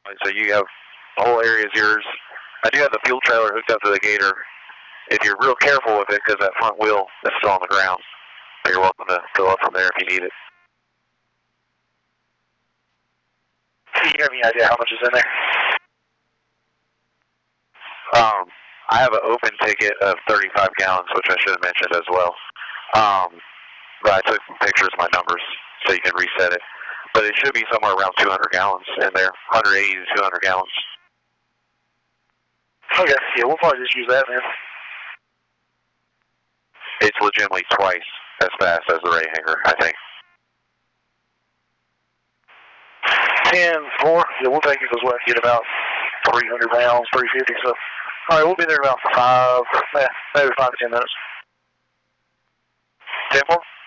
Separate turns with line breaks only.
So you have the whole area is yours. I do have the fuel trailer hooked up to the Gator. If you're real careful with it, because that front wheel is still on the ground, you're welcome to fill up from there if you need it.
Do you have any idea how much is in there?
I have an open ticket of 35 gallons, which I should have mentioned as well. But I took some pictures of my numbers so you can reset it. But it should be somewhere around 200 gallons in there, 180 to 200 gallons.
Okay, yeah, we'll probably just use that then.
It's legitimately twice as fast as the Ray Hanger, I think.
10-4, yeah, we'll take it because we'll get about 300 pounds, 350. So, all right, we'll be there about maybe 5 to 10 minutes. 10-4.